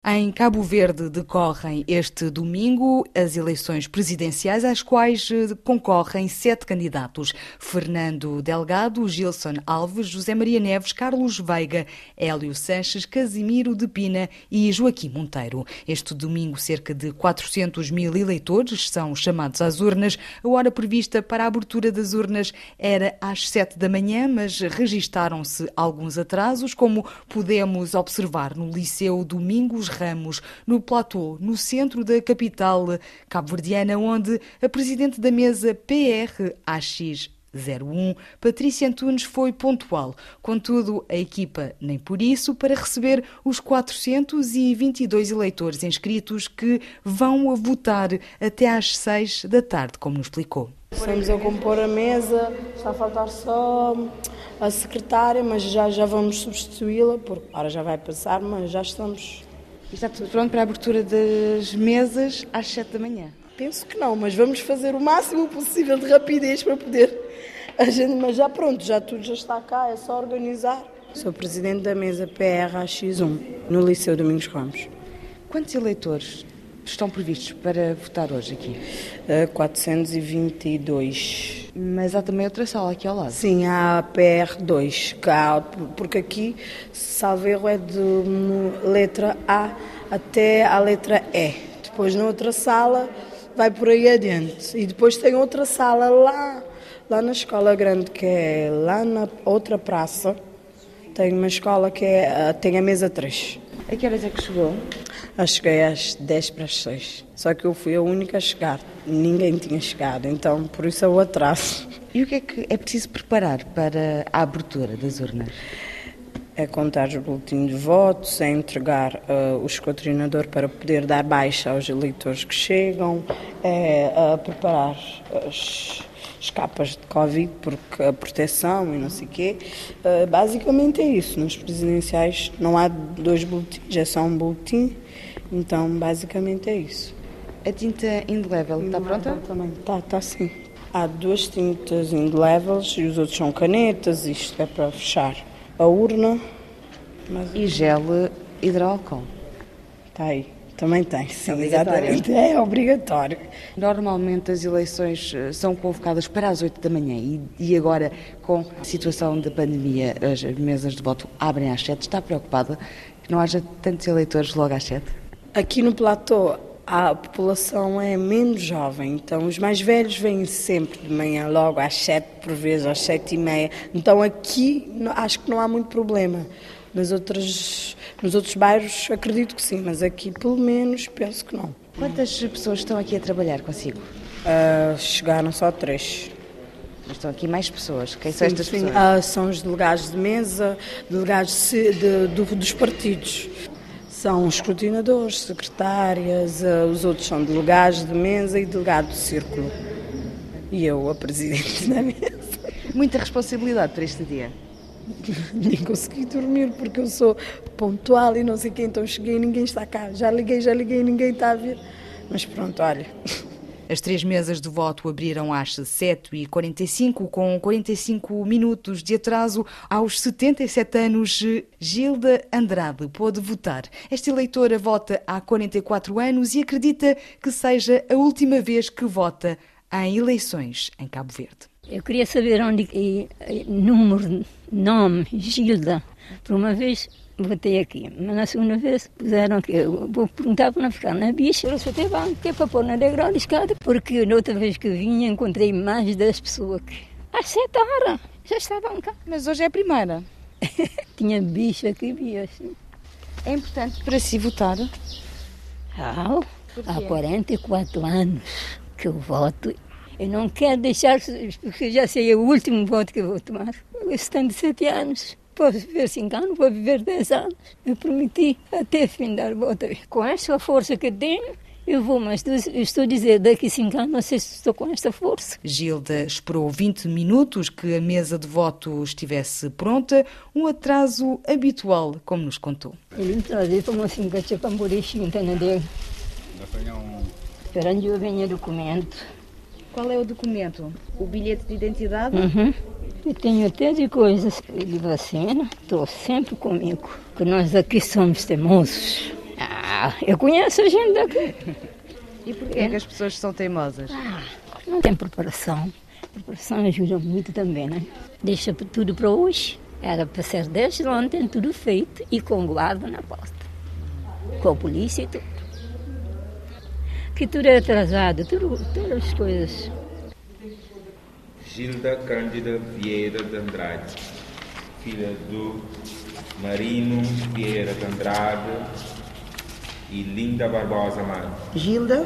Em Cabo Verde decorrem este domingo as eleições presidenciais às quais concorrem 7 candidatos. Fernando Delgado, Gilson Alves, José Maria Neves, Carlos Veiga, Hélio Sanches, Casimiro de Pina e Joaquim Monteiro. Este domingo cerca de 400 mil eleitores são chamados às urnas. A hora prevista para a abertura das urnas era às 7 da manhã, mas registaram-se alguns atrasos, como podemos observar no Liceu Domingos Ramos, no platô, no centro da capital cabo-verdiana, onde a presidente da mesa PRAX01, Patrícia Antunes, foi pontual. Contudo, a equipa nem por isso para receber os 422 eleitores inscritos que vão a votar até às 6 da tarde, como nos explicou. Estamos a compor a mesa, está a faltar só a secretária, mas já vamos substituí-la, porque a hora já vai passar, mas já estamos. E está tudo pronto para a abertura das mesas às 7 da manhã? Penso que não, mas vamos fazer o máximo possível de rapidez para poder. Mas já pronto, já tudo já está cá, é só organizar. Sou presidente da mesa PRAX1, no Liceu Domingos Ramos. Quantos eleitores estão previstos para votar hoje aqui? 422. Mas há também outra sala aqui ao lado. Sim, há a PR2, porque aqui, salvo erro, é de letra A até a letra E. Depois na outra sala vai por aí adiante. E depois tem outra sala lá na escola grande, que é lá na outra praça. Tem uma escola que tem a mesa 3. A que horas é que chegou? Cheguei às 10 para as 6. Só que eu fui a única a chegar. Ninguém tinha chegado, então por isso é o atraso. E o que é que é preciso preparar para a abertura das urnas? É contar os boletins de votos, é entregar o esquadrinador para poder dar baixa aos eleitores que chegam, é preparar as capas de Covid, porque a proteção e não sei o quê. Basicamente é isso. Nos presidenciais não há 2 boletins, é só um boletim. Então, basicamente é isso. A tinta indelével está pronta? Também. Está sim. Há 2 tintas indeléveis e os outros são canetas. Isto é para fechar a urna. E gel hidroalcool? Está aí. Também tem, sim, exatamente. É obrigatório. Normalmente as eleições são convocadas para as 8 da manhã e agora, com a situação da pandemia, as mesas de voto abrem às 7. Está preocupada que não haja tantos eleitores logo às 7? Aqui no platô a população é menos jovem, então os mais velhos vêm sempre de manhã, logo às 7, por vezes às 7h30. Então aqui acho que não há muito problema. Nos outros bairros acredito que sim, mas aqui pelo menos penso que não. Quantas pessoas estão aqui a trabalhar consigo? Chegaram só 3. Mas estão aqui mais pessoas. Quem são estas pessoas? São os delegados de mesa, delegados dos partidos. São os escrutinadores, secretárias, os outros são delegados de mesa e delegado de círculo. E eu, a presidente da mesa. Muita responsabilidade para este dia. Nem consegui dormir porque eu sou pontual e não sei quem, então cheguei e ninguém está cá. Já liguei e ninguém está a ver. Mas pronto, olha. As 3 mesas de voto abriram às 7h45, com 45 minutos de atraso. Aos 77 anos, Gilda Andrade pôde votar. Esta eleitora vota há 44 anos e acredita que seja a última vez que vota em eleições em Cabo Verde. Eu queria saber onde número, nome, Gilda. Por uma vez votei aqui, mas na segunda vez puseram aqui. Eu vou perguntar para não ficar na bicha. Eu só tenho banco, que é para pôr na degrau de escada, porque na outra vez que vinha encontrei mais de 10 pessoas aqui. Às 7 horas já estavam cá. Mas hoje é a primeira. Tinha bicho aqui, via assim. É importante para si votar? Há 44 anos que eu voto. Eu não quero deixar, porque já sei, é o último voto que eu vou tomar. Eu tenho 7 anos. Posso viver 5 anos, vou viver 10 anos. Eu prometi até findar o voto. Com esta força que tenho, eu vou, mas eu estou a dizer, daqui 5 anos, não sei se estou com esta força. Gilda esperou 20 minutos que a mesa de voto estivesse pronta, um atraso habitual, como nos contou. Ele me trazia como assim, que eu tinha para morrer, na dele. Esperando eu venha documento. Qual é o documento? O bilhete de identidade? Uhum. Eu tenho até de coisas de vacina, estou sempre comigo, porque nós aqui somos teimosos. Eu conheço a gente daqui. E porquê é que as pessoas são teimosas? Não tem preparação. A preparação ajuda muito também, né? Deixa tudo para hoje. Era para ser desde ontem tudo feito e com guarda na porta. Com a polícia e tudo. Que tudo é atrasado, todas as coisas. Gilda Cândida Vieira de Andrade, filha do Marino Vieira de Andrade e Linda Barbosa Amado. Gilda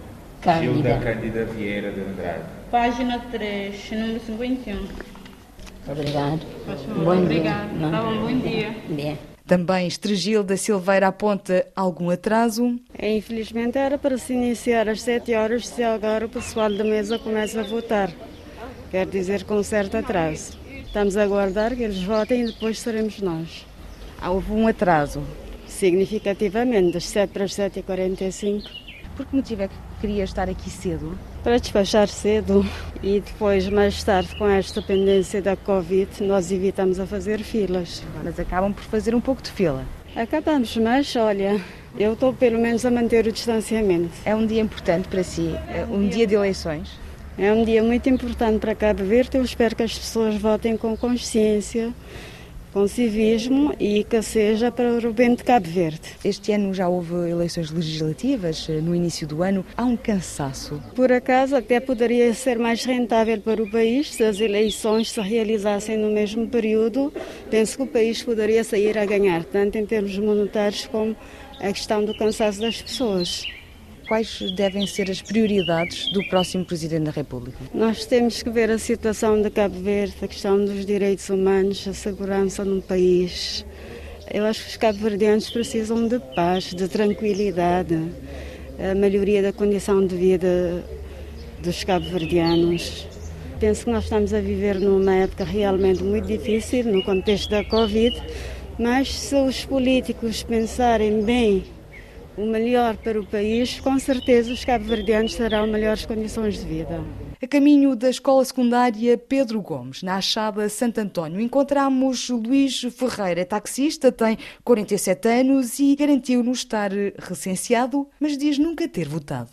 Cândida Vieira de Andrade. Página 3, número 51. Obrigado. Obrigado. Tá bom, bom dia. Bem. Também Estregilda Silveira aponta algum atraso. Infelizmente era para se iniciar às 7 horas, se agora o pessoal da mesa começa a votar. Quer dizer, com certo atraso. Estamos a aguardar que eles votem e depois seremos nós. Houve um atraso. Significativamente, das 7 para as 7h45. Por que motivo é que queria estar aqui cedo? Para despachar cedo e depois, mais tarde, com esta pendência da Covid, nós evitamos a fazer filas. Mas acabam por fazer um pouco de fila. Acabamos, mas olha, eu estou pelo menos a manter o distanciamento. É um dia importante para si, um dia de eleições? É um dia muito importante para Cabo Verde. Eu espero que as pessoas votem com consciência, com civismo e que seja para o bem de Cabo Verde. Este ano já houve eleições legislativas, no início do ano. Há um cansaço. Por acaso, até poderia ser mais rentável para o país se as eleições se realizassem no mesmo período. Penso que o país poderia sair a ganhar, tanto em termos monetários como a questão do cansaço das pessoas. Quais devem ser as prioridades do próximo Presidente da República? Nós temos que ver a situação de Cabo Verde, a questão dos direitos humanos, a segurança no país. Eu acho que os cabo-verdianos precisam de paz, de tranquilidade, a melhoria da condição de vida dos cabo-verdianos. Penso que nós estamos a viver numa época realmente muito difícil, no contexto da Covid, mas se os políticos pensarem bem o melhor para o país, com certeza os cabo-verdianos terão melhores condições de vida. A caminho da escola secundária Pedro Gomes, na Achada Santo António, encontramos Luís Ferreira, taxista, tem 47 anos e garantiu-nos estar recenseado, mas diz nunca ter votado.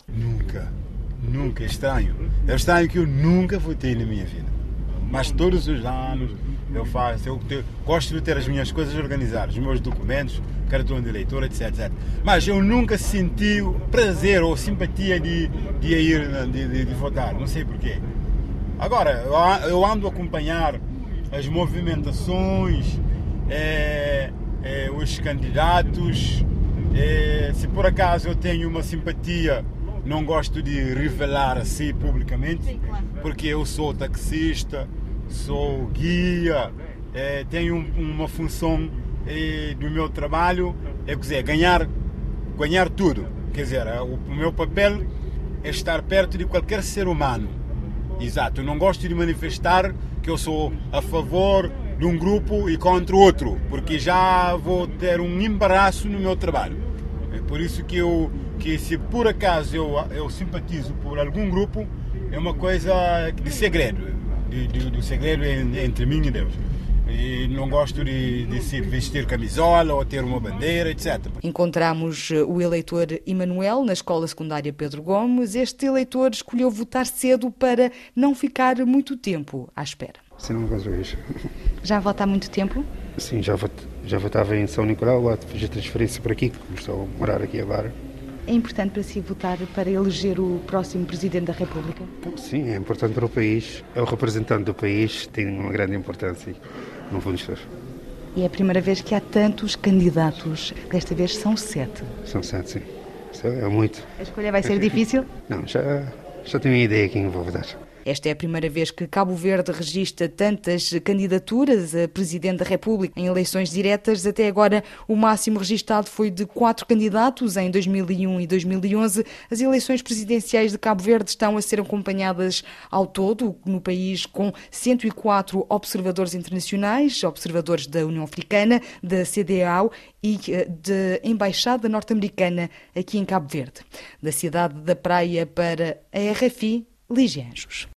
Nunca, é estranho. É estranho que eu nunca votei na minha vida. Mas todos os anos eu faço, gosto de ter as minhas coisas organizadas, os meus documentos, cartão de eleitor, etc. Mas eu nunca senti o prazer ou simpatia de votar, não sei porquê. Agora, eu ando a acompanhar as movimentações, os candidatos. Se por acaso eu tenho uma simpatia, não gosto de revelar assim publicamente, porque eu sou taxista, sou guia, tenho uma função do meu trabalho, quer dizer, ganhar tudo. Quer dizer, o meu papel é estar perto de qualquer ser humano. Exato, eu não gosto de manifestar que eu sou a favor de um grupo e contra outro, porque já vou ter um embaraço no meu trabalho. É por isso que se por acaso eu simpatizo por algum grupo, é uma coisa de segredo, do segredo entre mim e Deus. E não gosto de se vestir camisola ou ter uma bandeira, etc. Encontramos o eleitor Emanuel na escola secundária Pedro Gomes. Este eleitor escolheu votar cedo para não ficar muito tempo à espera. Sim, não consigo isso. Já vota há muito tempo? Sim, já votava em São Nicolau, fiz a transferência para aqui, estou a morar aqui agora. É importante para si votar para eleger o próximo Presidente da República? Então, sim, é importante para o país. É o representante do país, tem uma grande importância, no fundo de E é a primeira vez que há tantos candidatos. Desta vez são 7. São 7, sim. Isso é muito. A escolha vai ser difícil? Não, já tenho a ideia quem vou votar. Esta é a primeira vez que Cabo Verde registra tantas candidaturas a Presidente da República em eleições diretas. Até agora, o máximo registado foi de 4 candidatos em 2001 e 2011. As eleições presidenciais de Cabo Verde estão a ser acompanhadas ao todo no país com 104 observadores internacionais, observadores da União Africana, da CDAO e da Embaixada Norte-Americana aqui em Cabo Verde. Da cidade da Praia para a RFI, Lígia Anjos.